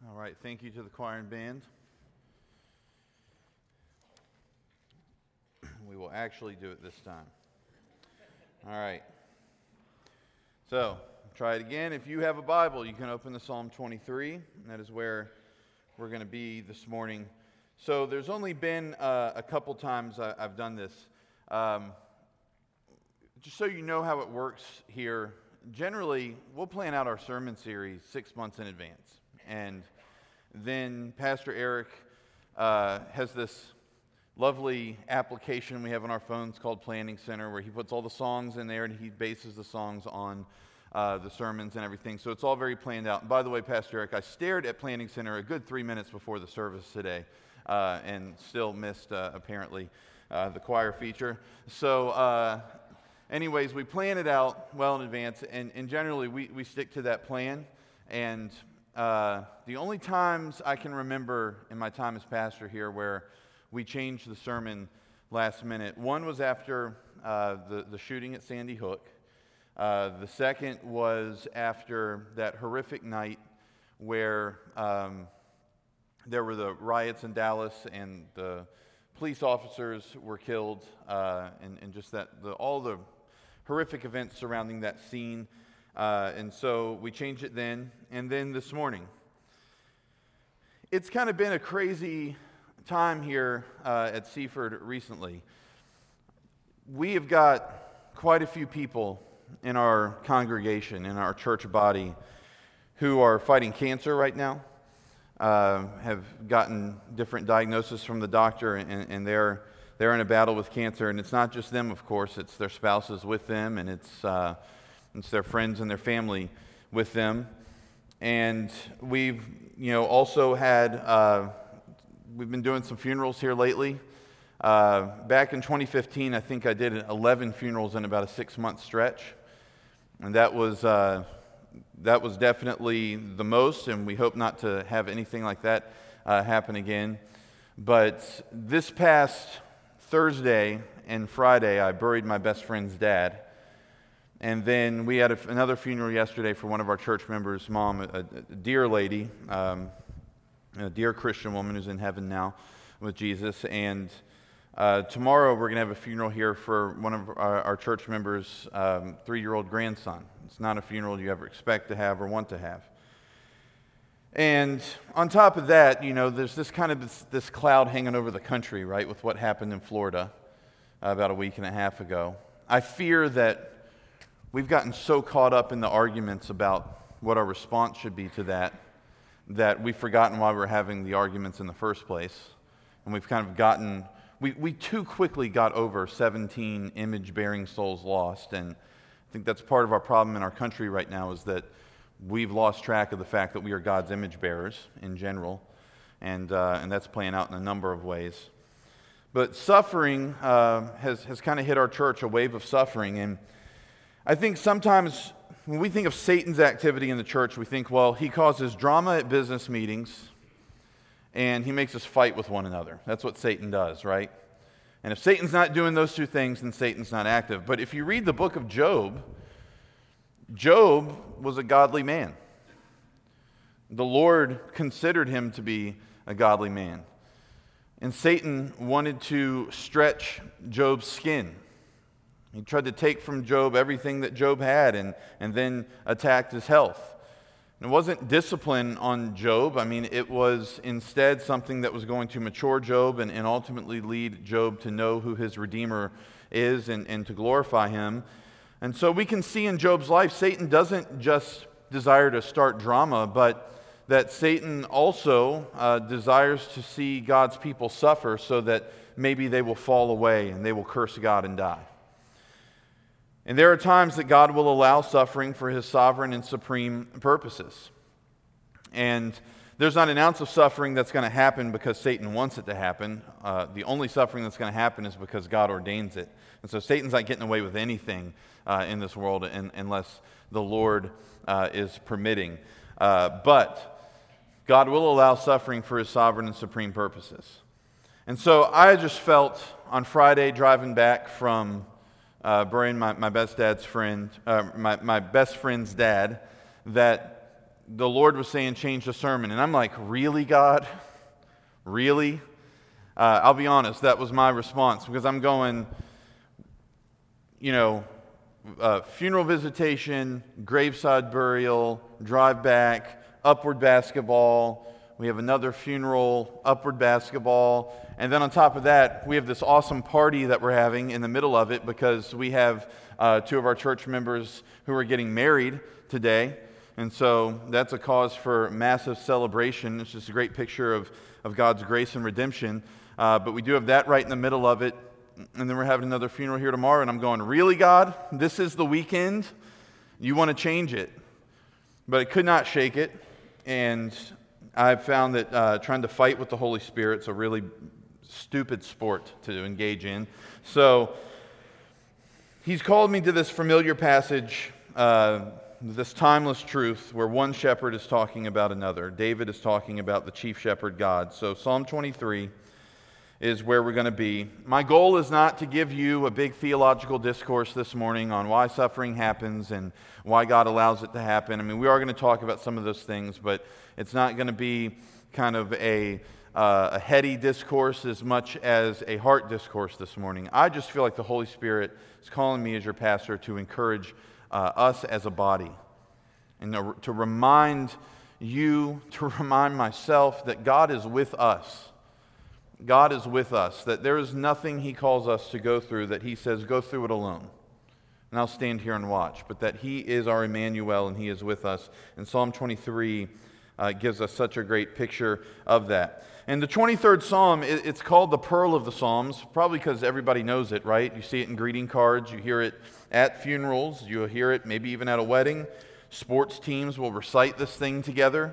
All right, thank you to the choir and band. We will actually do it this time. All right. So, try it again. If you have a Bible, you can open to Psalm 23. And that is where we're going to be this morning. So, there's only been a couple times I've done this. Just so you know how it works here, generally, we'll plan out our sermon series 6 months in advance. And then Pastor Eric has this lovely application we have on our phones called Planning Center, where he puts all the songs in there and he bases the songs on the sermons and everything. So it's all very planned out. And by the way, Pastor Eric, I stared at Planning Center a good 3 minutes before the service today and still missed, apparently, the choir feature. So anyways, we plan it out well in advance, and generally we stick to that plan. And the only times I can remember in my time as pastor here where we changed the sermon last minute, one was after the shooting at Sandy Hook. The second was after that horrific night where there were the riots in Dallas and the police officers were killed, and just all the horrific events surrounding that scene. And so we changed it then. And then this morning, it's kind of been a crazy time here at Seaford recently. We have got quite a few people in our congregation, in our church body, who are fighting cancer right now, have gotten different diagnoses from the doctor, and they're in a battle with cancer. And it's not just them, of course, it's their spouses with them, and it's their friends and their family with them. And we've, also had, we've been doing some funerals here lately. Back in 2015, I think I did 11 funerals in about a 6-month stretch. And that was definitely the most, and we hope not to have anything like that happen again. But this past Thursday and Friday, I buried my best friend's dad. And then we had another funeral yesterday for one of our church members' mom, a dear lady, a dear Christian woman who's in heaven now with Jesus. And tomorrow we're going to have a funeral here for one of our church members' 3-year-old grandson. It's not a funeral you ever expect to have or want to have. And on top of that, there's this kind of this cloud hanging over the country, right, with what happened in Florida about a week and a half ago. I fear that we've gotten so caught up in the arguments about what our response should be to that we've forgotten why we're having the arguments in the first place. And we've kind of we too quickly got over 17 image-bearing souls lost. And I think that's part of our problem in our country right now, is that we've lost track of the fact that we are God's image bearers in general. And that's playing out in a number of ways. But suffering has kind of hit our church, a wave of suffering. And I think sometimes when we think of Satan's activity in the church, we think, well, he causes drama at business meetings and he makes us fight with one another. That's what Satan does, right? And if Satan's not doing those two things, then Satan's not active. But if you read the book of Job, Job was a godly man. The Lord considered him to be a godly man. And Satan wanted to stretch Job's skin. He tried to take from Job everything that Job had and then attacked his health. And it wasn't discipline on Job. I mean, it was instead something that was going to mature Job and ultimately lead Job to know who his Redeemer is and to glorify him. And so we can see in Job's life, Satan doesn't just desire to start drama, but that Satan also desires to see God's people suffer so that maybe they will fall away and they will curse God and die. And there are times that God will allow suffering for his sovereign and supreme purposes. And there's not an ounce of suffering that's going to happen because Satan wants it to happen. The only suffering that's going to happen is because God ordains it. And so Satan's not getting away with anything in this world unless the Lord is permitting. But God will allow suffering for his sovereign and supreme purposes. And so I just felt on Friday driving back from burying my best friend's dad, that the Lord was saying, change the sermon. And I'm like, really, God? Really? I'll be honest, that was my response, because I'm going, funeral visitation, graveside burial, drive back, upward basketball. We have another funeral, upward basketball. And then on top of that, we have this awesome party that we're having in the middle of it, because we have two of our church members who are getting married today. And so that's a cause for massive celebration. It's just a great picture of God's grace and redemption. But we do have that right in the middle of it. And then we're having another funeral here tomorrow. And I'm going, really, God? This is the weekend? You want to change it? But I could not shake it. And I've found that trying to fight with the Holy Spirit is a really stupid sport to engage in. So He's called me to this familiar passage, this timeless truth where one shepherd is talking about another. David is talking about the chief shepherd, God. So Psalm 23 is where we're going to be. My goal is not to give you a big theological discourse this morning on why suffering happens and why God allows it to happen. I mean, we are going to talk about some of those things, but it's not going to be kind of a heady discourse as much as a heart discourse this morning. I just feel like the Holy Spirit is calling me as your pastor to encourage us as a body, and to remind you, to remind myself that God is with us. God is with us, that there is nothing He calls us to go through that He says, go through it alone, and I'll stand here and watch, but that He is our Emmanuel and He is with us. And Psalm 23 gives us such a great picture of that. And the 23rd Psalm, it's called the Pearl of the Psalms, probably because everybody knows it, right? You see it in greeting cards, you hear it at funerals, you'll hear it maybe even at a wedding. Sports teams will recite this thing together.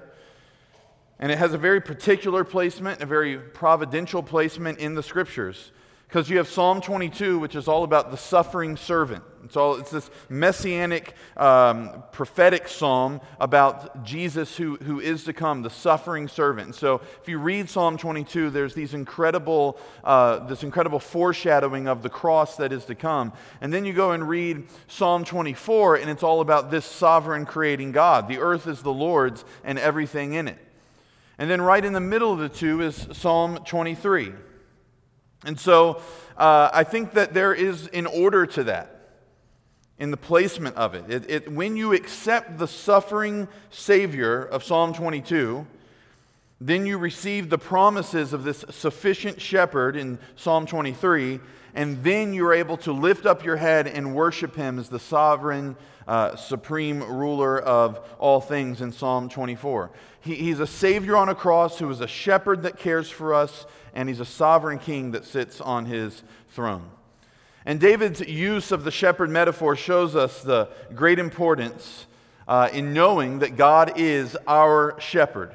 And it has a very particular placement, a very providential placement in the Scriptures. Because you have Psalm 22, which is all about the suffering servant. It's this messianic, prophetic psalm about Jesus who is to come, the suffering servant. And so if you read Psalm 22, there's this incredible foreshadowing of the cross that is to come. And then you go and read Psalm 24, and it's all about this sovereign creating God. The earth is the Lord's and everything in it. And then right in the middle of the two is Psalm 23. And so I think that there is an order to that in the placement of it. When you accept the suffering Savior of Psalm 22, then you receive the promises of this sufficient shepherd in Psalm 23, and then you're able to lift up your head and worship Him as the sovereign, supreme ruler of all things in Psalm 24. He's a Savior on a cross who is a shepherd that cares for us, and He's a sovereign king that sits on His throne. And David's use of the shepherd metaphor shows us the great importance in knowing that God is our shepherd.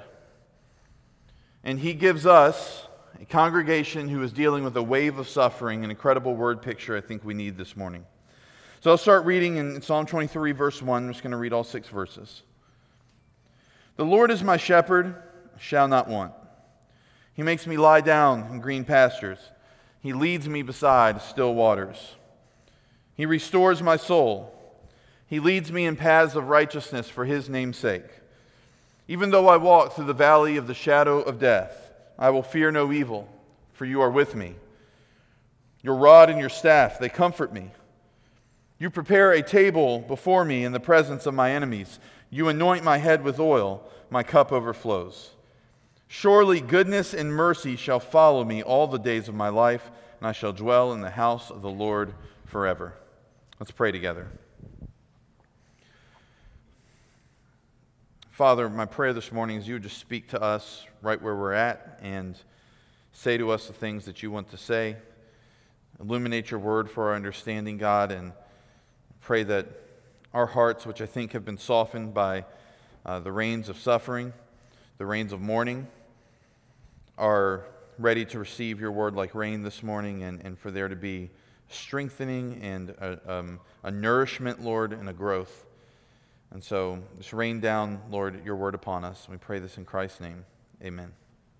And He gives us, a congregation who is dealing with a wave of suffering, an incredible word picture I think we need this morning. So I'll start reading in Psalm 23, verse 1. I'm just going to read all 6 verses. The Lord is my shepherd, I shall not want. He makes me lie down in green pastures. He leads me beside still waters. He restores my soul. He leads me in paths of righteousness for His name's sake. Even though I walk through the valley of the shadow of death, I will fear no evil, for You are with me. Your rod and Your staff, they comfort me. You prepare a table before me in the presence of my enemies. You anoint my head with oil, my cup overflows. Surely goodness and mercy shall follow me all the days of my life, and I shall dwell in the house of the Lord forever. Let's pray together. Father, my prayer this morning is You would just speak to us right where we're at and say to us the things that You want to say. Illuminate Your word for our understanding, God, and pray that our hearts, which I think have been softened by the rains of suffering, the rains of mourning, are ready to receive Your word like rain this morning, and for there to be strengthening and a nourishment, Lord, and a growth. And so just rain down, Lord, Your word upon us. We pray this in Christ's name. Amen.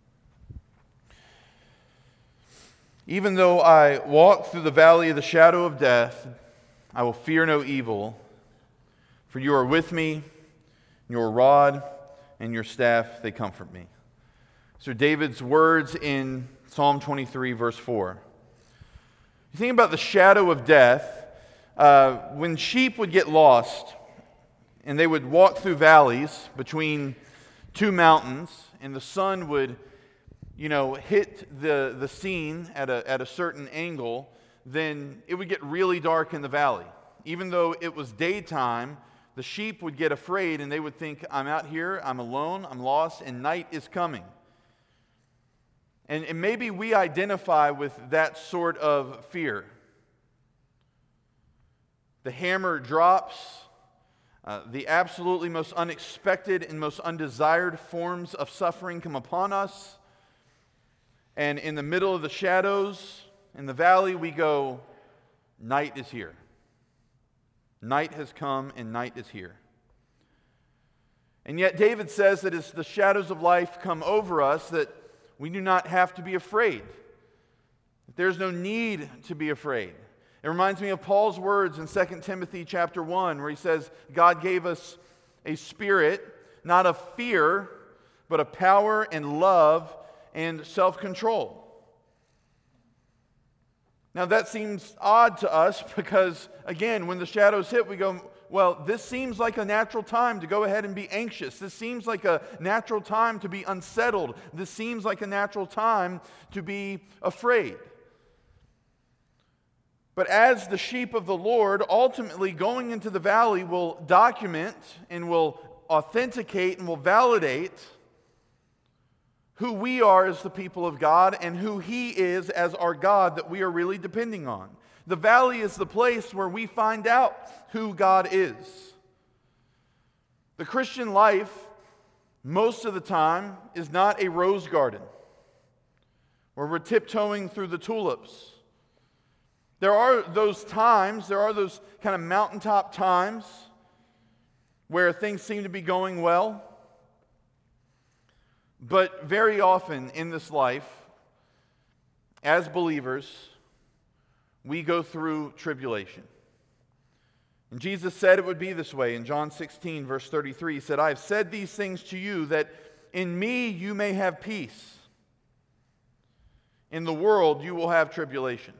Even though I walk through the valley of the shadow of death, I will fear no evil, for You are with me, Your rod and your staff, they comfort me. So David's words in Psalm 23, verse 4. You think about the shadow of death. When sheep would get lost, and they would walk through valleys between two mountains, and the sun would, hit the scene at a certain angle, then it would get really dark in the valley. Even though it was daytime, the sheep would get afraid and they would think, I'm out here, I'm alone, I'm lost, and night is coming. And maybe we identify with that sort of fear. The hammer drops, the absolutely most unexpected and most undesired forms of suffering come upon us, and in the middle of the shadows, in the valley, we go, night is here. Night has come and night is here. And yet David says that as the shadows of life come over us, that we do not have to be afraid. That there's no need to be afraid. It reminds me of Paul's words in 2 Timothy chapter 1, where he says, God gave us a spirit, not of fear, but of power and love and self-control. Now that seems odd to us because, again, when the shadows hit, we go, well, this seems like a natural time to go ahead and be anxious. This seems like a natural time to be unsettled. This seems like a natural time to be afraid. But as the sheep of the Lord, ultimately going into the valley will document and will authenticate and will validate who we are as the people of God and who He is as our God that we are really depending on. The valley is the place where we find out who God is. The Christian life, most of the time, is not a rose garden where we're tiptoeing through the tulips. There are those times, there are those kind of mountaintop times where things seem to be going well. But very often in this life, as believers, we go through tribulation. And Jesus said it would be this way in John 16, verse 33. He said, I have said these things to you that in me you may have peace. In the world you will have tribulation.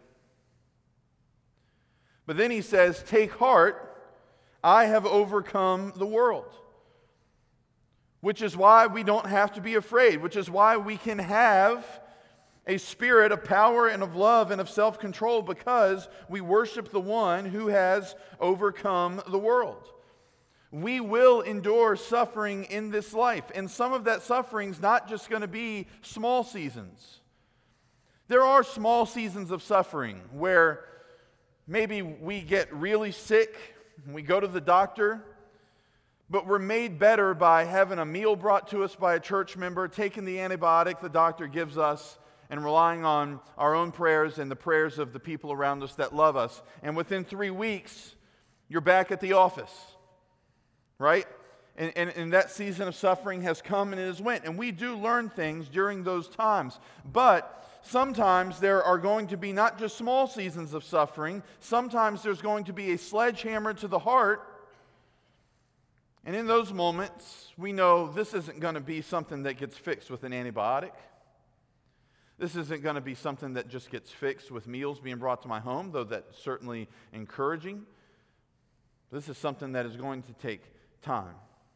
But then he says, take heart, I have overcome the world. Which is why we don't have to be afraid, which is why we can have a spirit of power and of love and of self-control because we worship the one who has overcome the world. We will endure suffering in this life, and some of that suffering is not just going to be small seasons. There are small seasons of suffering where maybe we get really sick, and we go to the doctor, but we're made better by having a meal brought to us by a church member, taking the antibiotic the doctor gives us, and relying on our own prayers and the prayers of the people around us that love us. And within 3 weeks, you're back at the office, right? And that season of suffering has come and it has went. And we do learn things during those times. But sometimes there are going to be not just small seasons of suffering. Sometimes there's going to be a sledgehammer to the heart. And in those moments, we know this isn't going to be something that gets fixed with an antibiotic. This isn't going to be something that just gets fixed with meals being brought to my home, though that's certainly encouraging. This is something that is going to take time.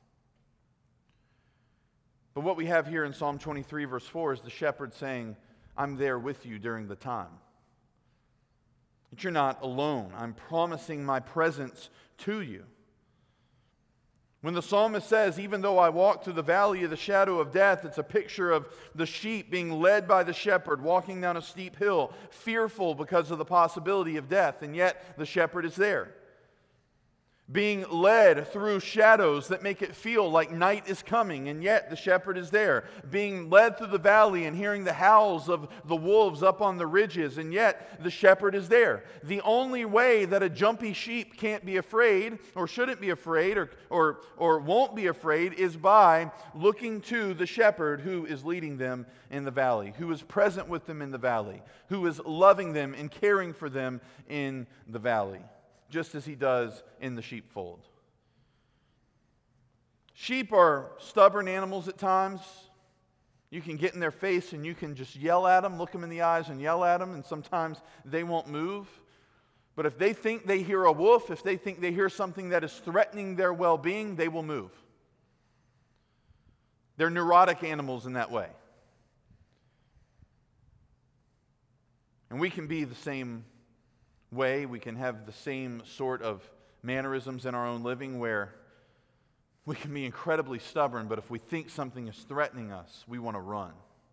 But what we have here in Psalm 23, verse 4 is the shepherd saying, I'm there with you during the time. That you're not alone. I'm promising my presence to you. When the psalmist says, even though I walk through the valley of the shadow of death, it's a picture of the sheep being led by the shepherd, walking down a steep hill, fearful because of the possibility of death, and yet the shepherd is there. Being led through shadows that make it feel like night is coming, and yet the shepherd is there. Being led through the valley and hearing the howls of the wolves up on the ridges, and yet the shepherd is there. The only way that a jumpy sheep can't be afraid, or shouldn't be afraid, or won't be afraid, is by looking to the shepherd who is leading them in the valley, who is present with them in the valley, who is loving them and caring for them in the valley, just as he does in the sheepfold. Sheep are stubborn animals at times. You can get in their face and you can just yell at them, look them in the eyes and yell at them, and sometimes they won't move. But if they think they hear a wolf, if they think they hear something that is threatening their well-being, they will move. They're neurotic animals in that way. And we can be the same way. We can have the same sort of mannerisms in our own living where we can be incredibly stubborn, but if we think something is threatening us, we want to run.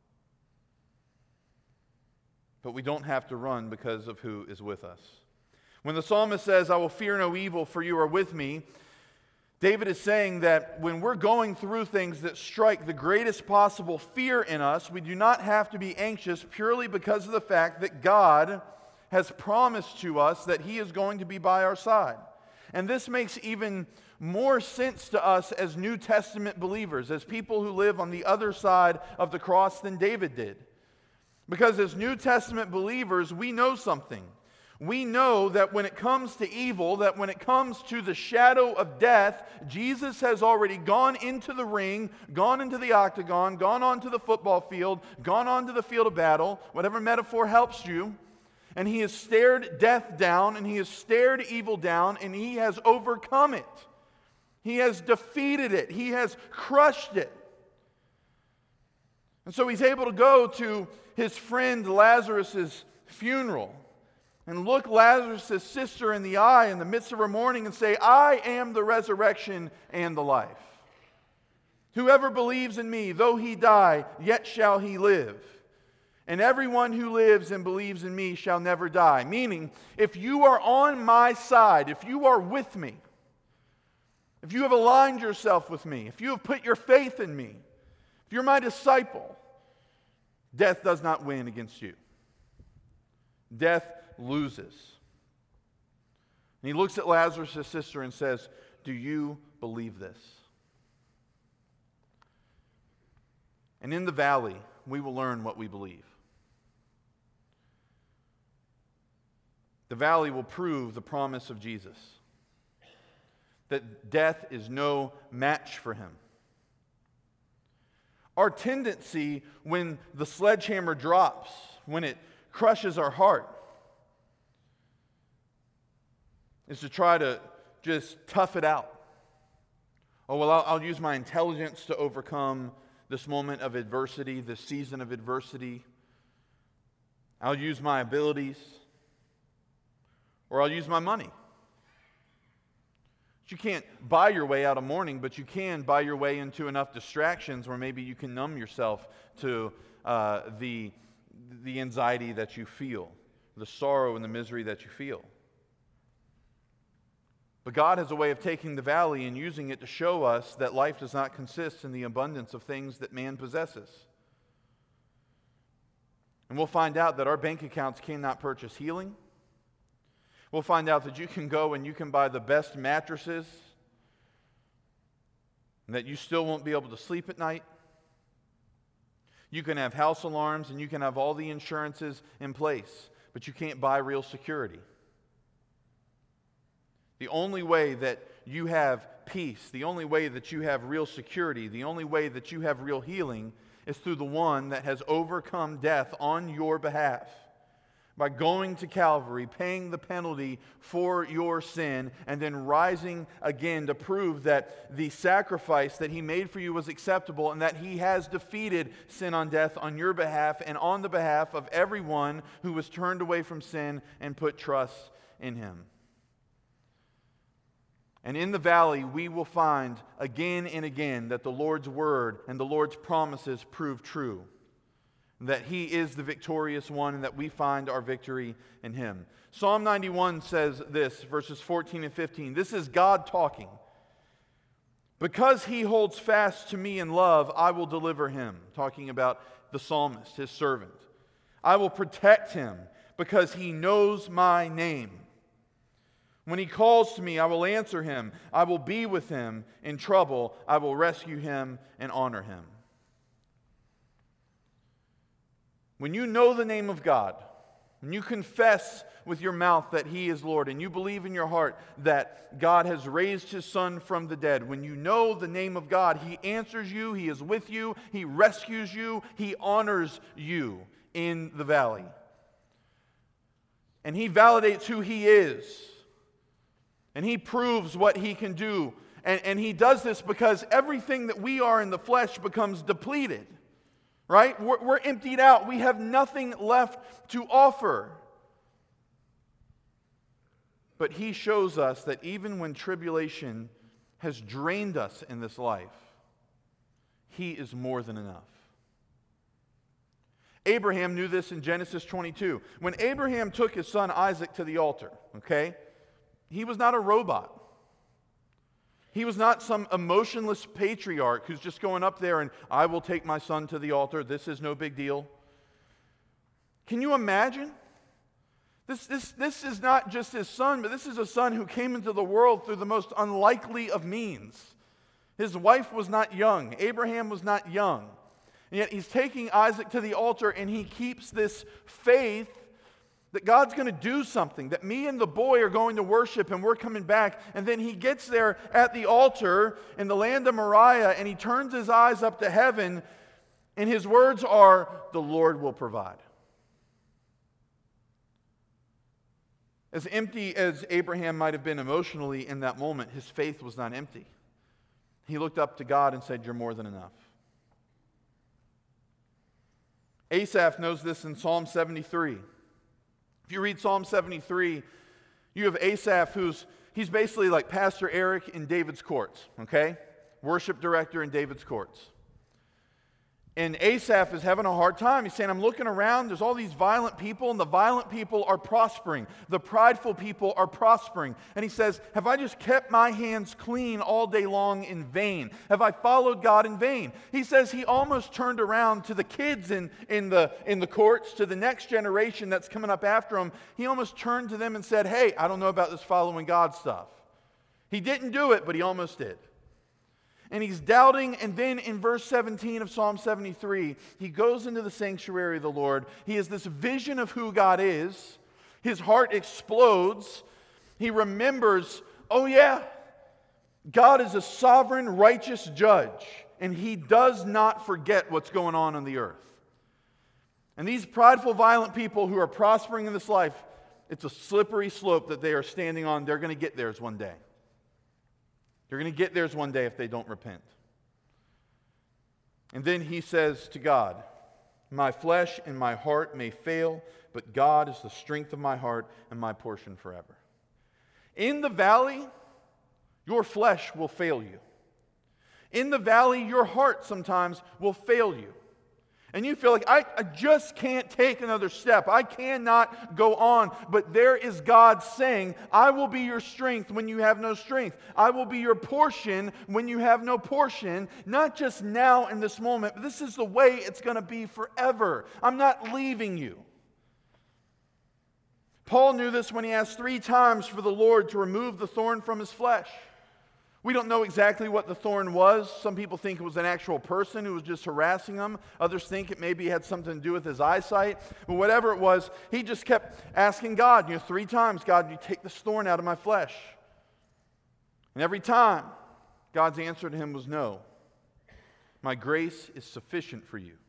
But we don't have to run because of who is with us. When the psalmist says, "I will fear no evil, for you are with me," David is saying that when we're going through things that strike the greatest possible fear in us, we do not have to be anxious purely because of the fact that God has promised to us that He is going to be by our side. And this makes even more sense to us as New Testament believers, as people who live on the other side of the cross than David did. Because as New Testament believers, we know something. We know that when it comes to evil, that when it comes to the shadow of death, Jesus has already gone into the ring, gone into the octagon, gone onto the football field, gone onto the field of battle, whatever metaphor helps you, and He has stared death down, and He has stared evil down, and He has overcome it. He has defeated it. He has crushed it. And so He's able to go to his friend Lazarus' funeral and look Lazarus' sister in the eye in the midst of her mourning and say, "I am the resurrection and the life. Whoever believes in me, though he die, yet shall he live. And everyone who lives and believes in me shall never die." Meaning, if you are on my side, if you are with me, if you have aligned yourself with me, if you have put your faith in me, if you're my disciple, death does not win against you. Death loses. And He looks at Lazarus' sister and says, "Do you believe this?" And in the valley, we will learn what we believe. The valley will prove the promise of Jesus, that death is no match for Him. Our tendency when the sledgehammer drops, when it crushes our heart, is to try to just tough it out. Oh, well, I'll use my intelligence to overcome this moment of adversity, this season of adversity. I'll use my abilities, or I'll use my money. You can't buy your way out of mourning, but you can buy your way into enough distractions where maybe you can numb yourself to the anxiety that you feel, the sorrow and the misery that you feel. But God has a way of taking the valley and using it to show us that life does not consist in the abundance of things that man possesses. And we'll find out that our bank accounts cannot purchase healing. We'll find out that you can go and you can buy the best mattresses, and that you still won't be able to sleep at night. You can have house alarms and you can have all the insurances in place, but you can't buy real security. The only way that you have peace, the only way that you have real security, the only way that you have real healing is through the one that has overcome death on your behalf. By going to Calvary, paying the penalty for your sin, and then rising again to prove that the sacrifice that He made for you was acceptable and that He has defeated sin on death on your behalf and on the behalf of everyone who was turned away from sin and put trust in Him. And in the valley, we will find again and again that the Lord's word and the Lord's promises prove true. That He is the victorious one and that we find our victory in Him. Psalm 91 says this, verses 14 and 15. This is God talking. "Because He holds fast to me in love, I will deliver Him." Talking about the psalmist, His servant. "I will protect Him because He knows my name. When He calls to me, I will answer Him. I will be with Him in trouble. I will rescue Him and honor Him." When you know the name of God, when you confess with your mouth that He is Lord, and you believe in your heart that God has raised His Son from the dead, when you know the name of God, He answers you, He is with you, He rescues you, He honors you in the valley. And He validates who He is. And He proves what He can do. And He does this because everything that we are in the flesh becomes depleted. Right? We're emptied out. We have nothing left to offer. But He shows us that even when tribulation has drained us in this life, He is more than enough. Abraham knew this in Genesis 22. When Abraham took his son Isaac to the altar, okay, he was not a robot. He was not some emotionless patriarch who's just going up there and, I will take my son to the altar. This is no big deal. Can you imagine? This is not just his son, but this is a son who came into the world through the most unlikely of means. His wife was not young. Abraham was not young. And yet he's taking Isaac to the altar, and he keeps this faith that God's going to do something, that me and the boy are going to worship, and we're coming back. And then he gets there at the altar in the land of Moriah, and he turns his eyes up to heaven, and his words are, the Lord will provide. As empty as Abraham might have been emotionally in that moment, his faith was not empty. He looked up to God and said, you're more than enough. Asaph knows this in Psalm 73. If you read Psalm 73, you have Asaph he's basically like Pastor Eric in David's courts, okay? Worship director in David's courts. And Asaph is having a hard time. He's saying, I'm looking around, there's all these violent people, and the violent people are prospering. The prideful people are prospering. And he says, have I just kept my hands clean all day long in vain? Have I followed God in vain? He says he almost turned around to the kids in the courts, to the next generation that's coming up after him. He almost turned to them and said, hey, I don't know about this following God stuff. He didn't do it, but he almost did. And he's doubting, and then in verse 17 of Psalm 73, he goes into the sanctuary of the Lord. He has this vision of who God is. His heart explodes. He remembers, oh yeah, God is a sovereign, righteous judge, and He does not forget what's going on the earth. And these prideful, violent people who are prospering in this life, it's a slippery slope that they are standing on. They're going to get theirs one day. They're going to get theirs one day if they don't repent. And then he says to God, my flesh and my heart may fail, but God is the strength of my heart and my portion forever. In the valley, your flesh will fail you. In the valley, your heart sometimes will fail you. And you feel like, I just can't take another step. I cannot go on. But there is God saying, I will be your strength when you have no strength. I will be your portion when you have no portion. Not just now in this moment, but this is the way it's going to be forever. I'm not leaving you. Paul knew this when he asked 3 times for the Lord to remove the thorn from his flesh. We don't know exactly what the thorn was. Some people think it was an actual person who was just harassing him. Others think it maybe had something to do with his eyesight. But whatever it was, he just kept asking God, 3 times, God, you take this thorn out of my flesh. And every time, God's answer to him was no. My grace is sufficient for you.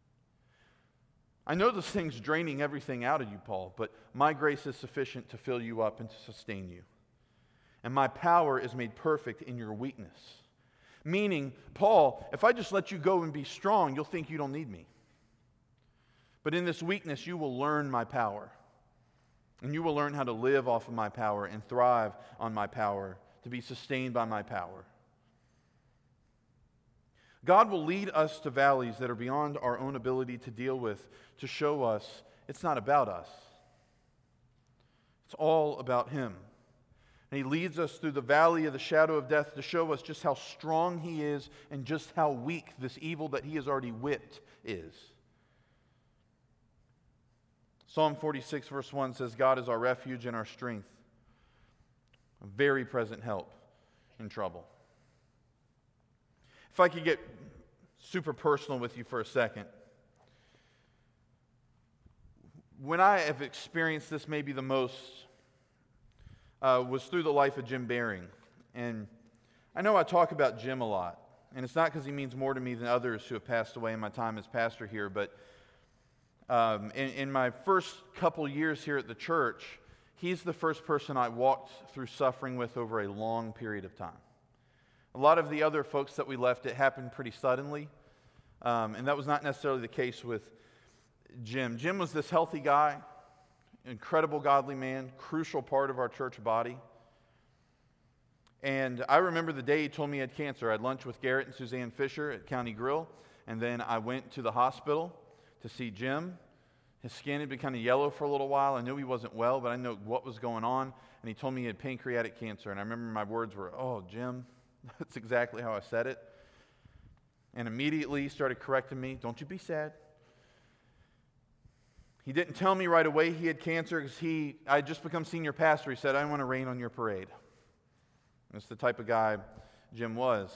I know this thing's draining everything out of you, Paul, but my grace is sufficient to fill you up and to sustain you. And my power is made perfect in your weakness. Meaning, Paul, if I just let you go and be strong, you'll think you don't need me. But in this weakness, you will learn my power. And you will learn how to live off of my power and thrive on my power, to be sustained by my power. God will lead us to valleys that are beyond our own ability to deal with, to show us it's not about us. It's all about Him. And He leads us through the valley of the shadow of death to show us just how strong He is and just how weak this evil that He has already whipped is. Psalm 46 verse 1 says, God is our refuge and our strength, a very present help in trouble. If I could get super personal with you for a second. when I have experienced this maybe the most was through the life of Jim Baring. And I know I talk about Jim a lot, and it's not because he means more to me than others who have passed away in my time as pastor here, but in my first couple years here at the church, he's the first person I walked through suffering with over a long period of time. A lot of the other folks that we left, it happened pretty suddenly, and that was not necessarily the case with Jim. Jim was this healthy guy, incredible godly man, crucial part of our church body. And I remember the day he told me he had cancer. I had lunch with Garrett and Suzanne Fisher at County Grill, and then I went to the hospital to see Jim. His skin had been kind of yellow for a little while. I knew he wasn't well, but I didn't know what was going on. And he told me he had pancreatic cancer. And I remember my words were, "Oh, Jim," that's exactly how I said it. And immediately he started correcting me, "Don't you be sad." He didn't tell me right away he had cancer because I had just become senior pastor. He said, "I want to rain on your parade." That's the type of guy Jim was.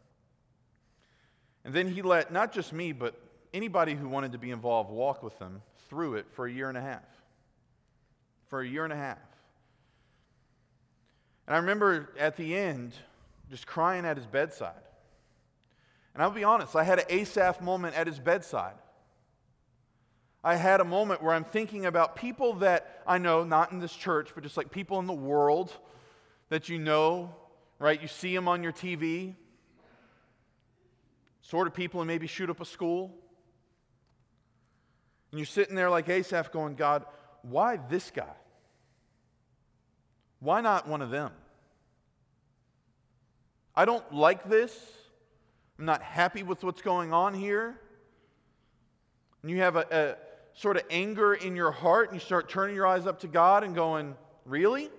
And then he let not just me, but anybody who wanted to be involved walk with him through it for a year and a half. For a year and a half. And I remember at the end just crying at his bedside. And I'll be honest, I had an Asaph moment at his bedside. I had a moment where I'm thinking about people that I know, not in this church, but just like people in the world that you know, right? You see them on your TV. Sort of people who maybe shoot up a school. And you're sitting there like Asaph going, "God, why this guy? Why not one of them? I don't like this. I'm not happy with what's going on here." And you have a sort of anger in your heart, and you start turning your eyes up to God and going, "Really?"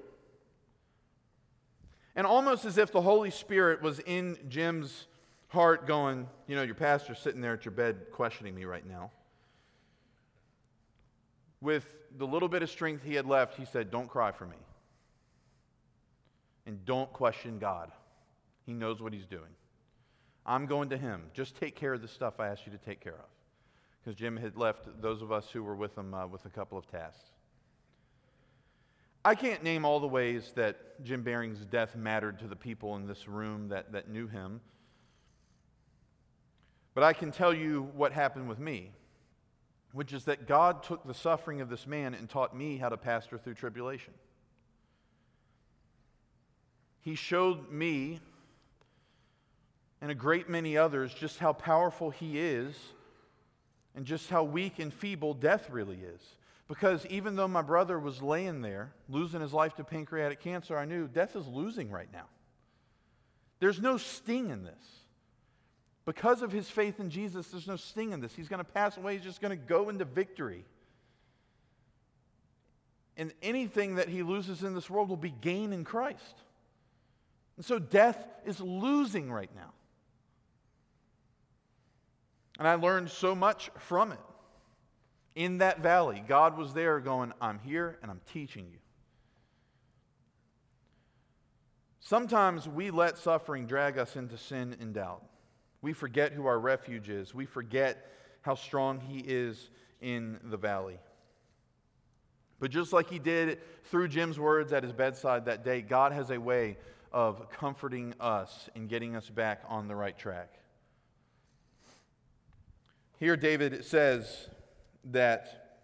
And almost as if the Holy Spirit was in Jim's heart going, "Your pastor's sitting there at your bed questioning me right now." With the little bit of strength he had left, he said, "Don't cry for me. And don't question God. He knows what he's doing. I'm going to him. Just take care of the stuff I asked you to take care of." Because Jim had left those of us who were with him with a couple of tasks. I can't name all the ways that Jim Baring's death mattered to the people in this room that knew him. But I can tell you what happened with me, which is that God took the suffering of this man and taught me how to pastor through tribulation. He showed me and a great many others just how powerful he is and just how weak and feeble death really is. Because even though my brother was laying there, losing his life to pancreatic cancer, I knew death is losing right now. There's no sting in this. Because of his faith in Jesus, there's no sting in this. He's going to pass away. He's just going to go into victory. And anything that he loses in this world will be gain in Christ. And so death is losing right now. And I learned so much from it. In that valley, God was there going, "I'm here and I'm teaching you." Sometimes we let suffering drag us into sin and doubt. We forget who our refuge is. We forget how strong he is in the valley. But just like he did through Jim's words at his bedside that day, God has a way of comforting us and getting us back on the right track. Here David says that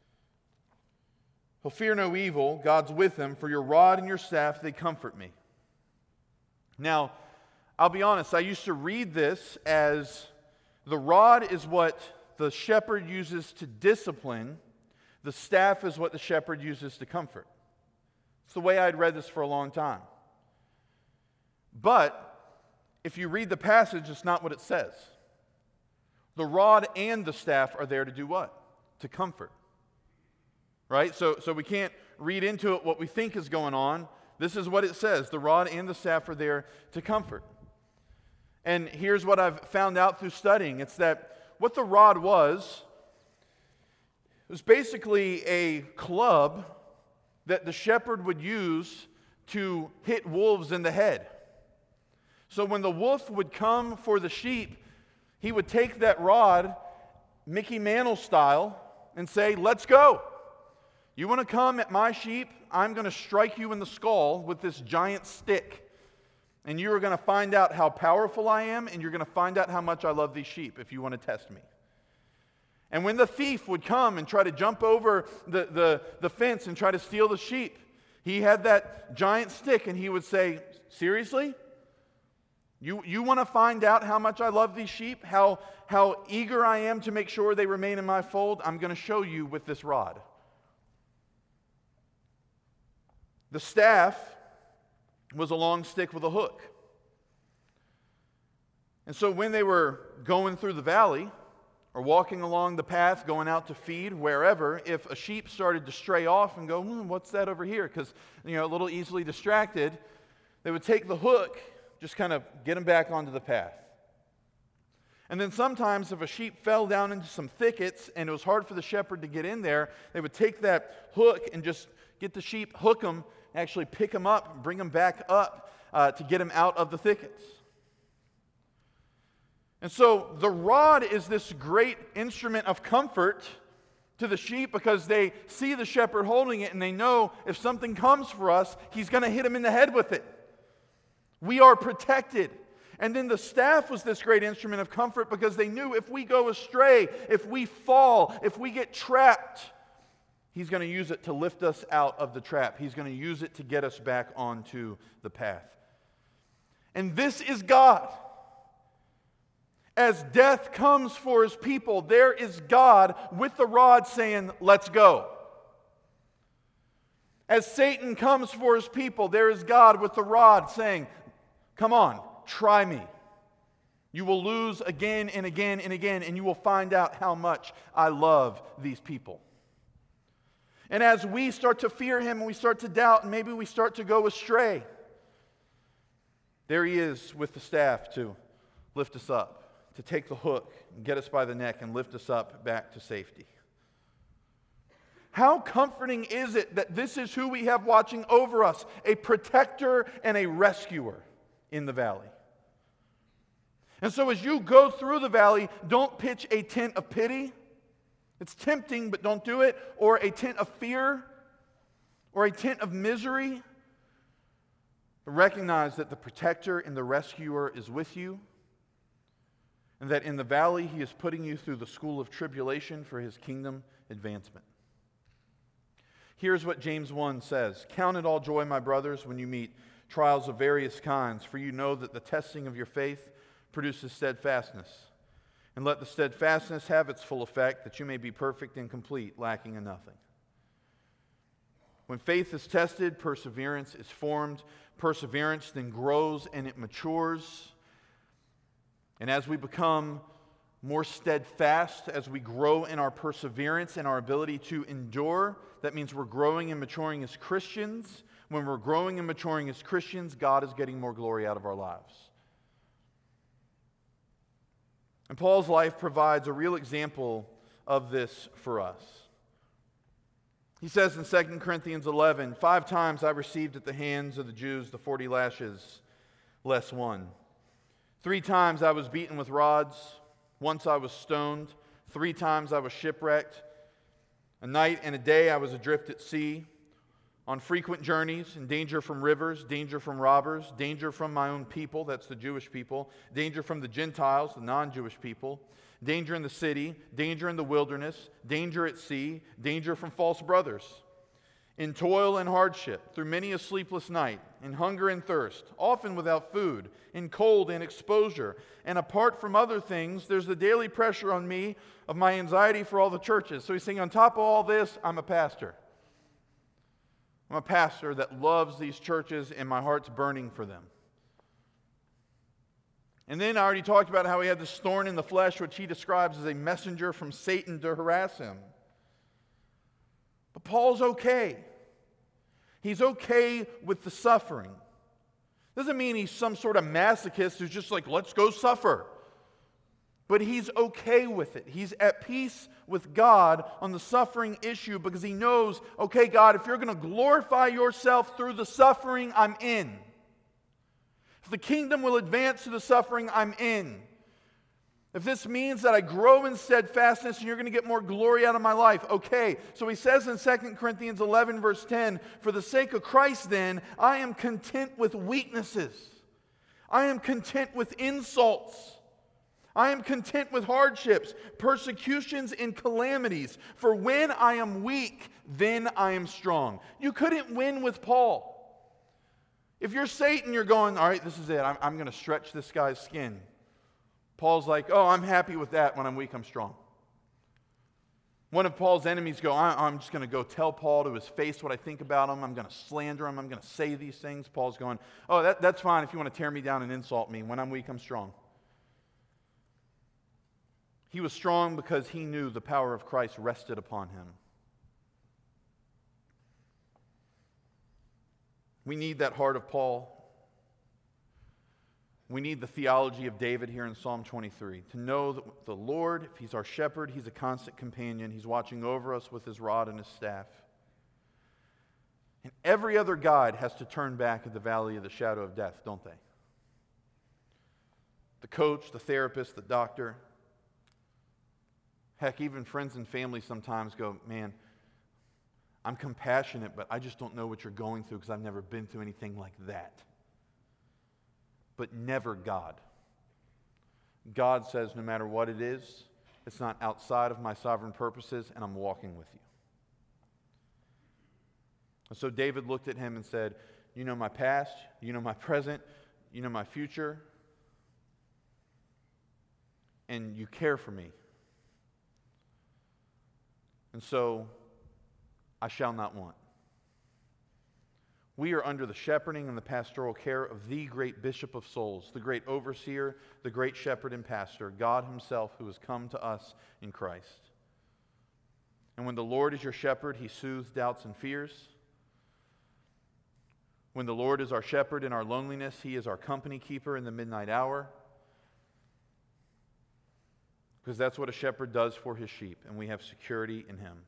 he'll fear no evil, God's with him, for your rod and your staff, they comfort me. Now, I'll be honest, I used to read this as the rod is what the shepherd uses to discipline, the staff is what the shepherd uses to comfort. It's the way I'd read this for a long time. But if you read the passage, it's not what it says. The rod and the staff are there to do what? To comfort. Right? So we can't read into it what we think is going on. This is what it says. The rod and the staff are there to comfort. And here's what I've found out through studying. It's that what the rod was basically a club that the shepherd would use to hit wolves in the head. So when the wolf would come for the sheep, he would take that rod, Mickey Mantle style, and say, "Let's go." You want to come at my sheep? I'm going to strike you in the skull with this giant stick. And you are going to find out how powerful I am, and you're going to find out how much I love these sheep if you want to test me. And when the thief would come and try to jump over the fence and try to steal the sheep, he had that giant stick, and he would say, seriously? You want to find out how much I love these sheep? How eager I am to make sure they remain in my fold? I'm going to show you with this rod. The staff was a long stick with a hook. And so when they were going through the valley or walking along the path, going out to feed, wherever, if a sheep started to stray off and go, what's that over here? Because, a little easily distracted, they would take the hook, just kind of get them back onto the path. And then sometimes if a sheep fell down into some thickets and it was hard for the shepherd to get in there, they would take that hook and just get the sheep, hook them, actually pick them up and bring them back up to get them out of the thickets. And so the rod is this great instrument of comfort to the sheep because they see the shepherd holding it and they know if something comes for us, he's going to hit them in the head with it. We are protected. And then the staff was this great instrument of comfort because they knew if we go astray, if we fall, if we get trapped, he's going to use it to lift us out of the trap. He's going to use it to get us back onto the path. And this is God. As death comes for his people, there is God with the rod saying, let's go. As Satan comes for his people, there is God with the rod saying, come on, try me. You will lose again and again and again, and you will find out how much I love these people. And as we start to fear him and we start to doubt and maybe we start to go astray, there he is with the staff to lift us up, to take the hook and get us by the neck and lift us up back to safety. How comforting is it that this is who we have watching over us, a protector and a rescuer in the valley. And so as you go through the valley, don't pitch a tent of pity. It's tempting, but don't do it. Or a tent of fear, or a tent of misery. But recognize that the protector and the rescuer is with you, and that in the valley he is putting you through the school of tribulation for his kingdom advancement. Here's what James 1 says. Count it all joy, my brothers, when you meet trials of various kinds, for you know that the testing of your faith produces steadfastness. And let the steadfastness have its full effect, that you may be perfect and complete, lacking in nothing. When faith is tested, perseverance is formed. Perseverance then grows and it matures. And as we become more steadfast, as we grow in our perseverance and our ability to endure, that means we're growing and maturing as Christians. When we're growing and maturing as Christians, God is getting more glory out of our lives. And Paul's life provides a real example of this for us. He says in 2 Corinthians 11, 5 times I received at the hands of the Jews the 40 lashes, less one. 3 times I was beaten with rods. Once I was stoned. 3 times I was shipwrecked. A night and a day I was adrift at sea, on frequent journeys, in danger from rivers, danger from robbers, danger from my own people, that's the Jewish people, danger from the Gentiles, the non-Jewish people, danger in the city, danger in the wilderness, danger at sea, danger from false brothers, in toil and hardship, through many a sleepless night, in hunger and thirst, often without food, in cold and exposure. And apart from other things, there's the daily pressure on me of my anxiety for all the churches. So he's saying, on top of all this, I'm a pastor. I'm a pastor that loves these churches and my heart's burning for them. And then I already talked about how he had this thorn in the flesh, which he describes as a messenger from Satan to harass him. But Paul's okay. He's okay with the suffering. Doesn't mean he's some sort of masochist who's just like, let's go suffer. But he's okay with it. He's at peace with God on the suffering issue because he knows, okay, God, if you're going to glorify yourself through the suffering, I'm in. If the kingdom will advance through the suffering, I'm in. If this means that I grow in steadfastness and you're going to get more glory out of my life, okay. So he says in 2 Corinthians 11, verse 10, for the sake of Christ then, I am content with weaknesses. I am content with insults. I am content with hardships, persecutions, and calamities. For when I am weak, then I am strong. You couldn't win with Paul. If you're Satan, you're going, all right, this is it. I'm going to stretch this guy's skin. Paul's like, oh, I'm happy with that. When I'm weak, I'm strong. One of Paul's enemies go, I'm just going to go tell Paul to his face what I think about him. I'm going to slander him. I'm going to say these things. Paul's going, oh, that's fine if you want to tear me down and insult me. When I'm weak, I'm strong. He was strong because he knew the power of Christ rested upon him. We need that heart of Paul. We need the theology of David here in Psalm 23. To know that the Lord, if He's our shepherd, He's a constant companion. He's watching over us with His rod and His staff. And every other guide has to turn back at the valley of the shadow of death, don't they? The coach, the therapist, the doctor. Heck, even friends and family sometimes go, man, I'm compassionate, but I just don't know what you're going through because I've never been through anything like that. But never God. God says no matter what it is, it's not outside of my sovereign purposes, and I'm walking with you. And so David looked at him and said, you know my past, you know my present, you know my future, and you care for me. And so I shall not want. We are under the shepherding and the pastoral care of the great Bishop of souls, the great overseer, the great shepherd and pastor, God Himself, who has come to us in Christ. And when the Lord is your shepherd, He soothes doubts and fears. When the Lord is our shepherd in our loneliness, He is our company keeper in the midnight hour. Because that's what a shepherd does for his sheep, and we have security in Him.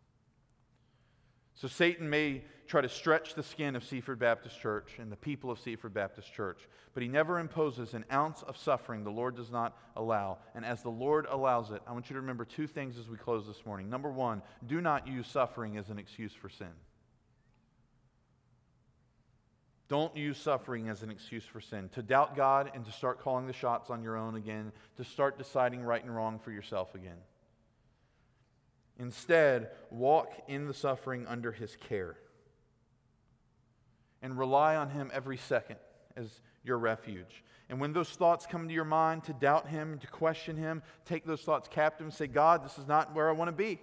So Satan may try to stretch the skin of Seaford Baptist Church and the people of Seaford Baptist Church, but he never imposes an ounce of suffering the Lord does not allow. And as the Lord allows it, I want you to remember two things as we close this morning. Number one, do not use suffering as an excuse for sin. Don't use suffering as an excuse for sin. To doubt God and to start calling the shots on your own again, to start deciding right and wrong for yourself again. Instead, walk in the suffering under His care. And rely on Him every second as your refuge. And when those thoughts come to your mind to doubt Him, to question Him, take those thoughts captive and say, God, this is not where I want to be.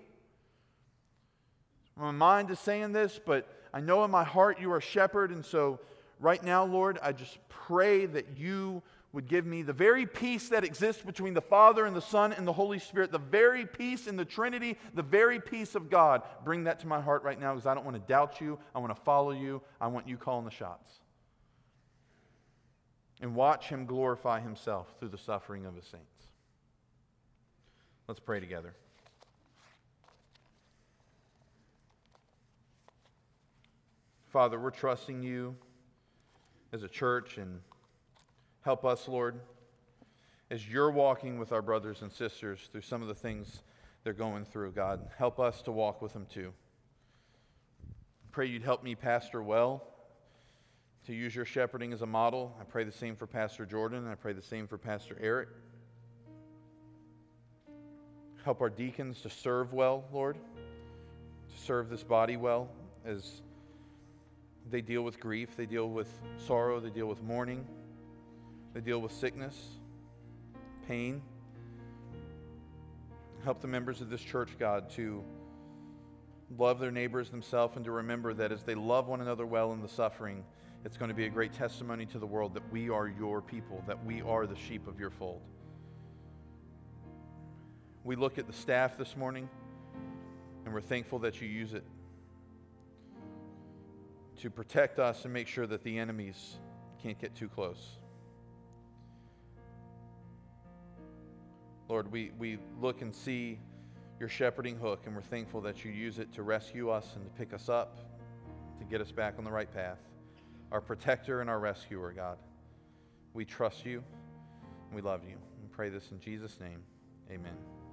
My mind is saying this, but I know in my heart You are shepherd, and so right now, Lord, I just pray that You would give me the very peace that exists between the Father and the Son and the Holy Spirit, the very peace in the Trinity, the very peace of God. Bring that to my heart right now because I don't want to doubt You. I want to follow You. I want You calling the shots. And watch Him glorify Himself through the suffering of His saints. Let's pray together. Father, we're trusting You as a church, and help us, Lord, as You're walking with our brothers and sisters through some of the things they're going through, God. Help us to walk with them too. Pray You'd help me pastor well, to use Your shepherding as a model. I pray the same for Pastor Jordan, and I pray the same for Pastor Eric. Help our deacons to serve well, Lord, to serve this body well as they deal with grief, they deal with sorrow, they deal with mourning, they deal with sickness, pain. Help the members of this church, God, to love their neighbors themselves and to remember that as they love one another well in the suffering, it's going to be a great testimony to the world that we are Your people, that we are the sheep of Your fold. We look at the staff this morning, and we're thankful that You use it to protect us and make sure that the enemies can't get too close. Lord, we look and see Your shepherding hook, and we're thankful that You use it to rescue us and to pick us up, to get us back on the right path. Our protector and our rescuer, God. We trust You, and we love You. We pray this in Jesus' name. Amen.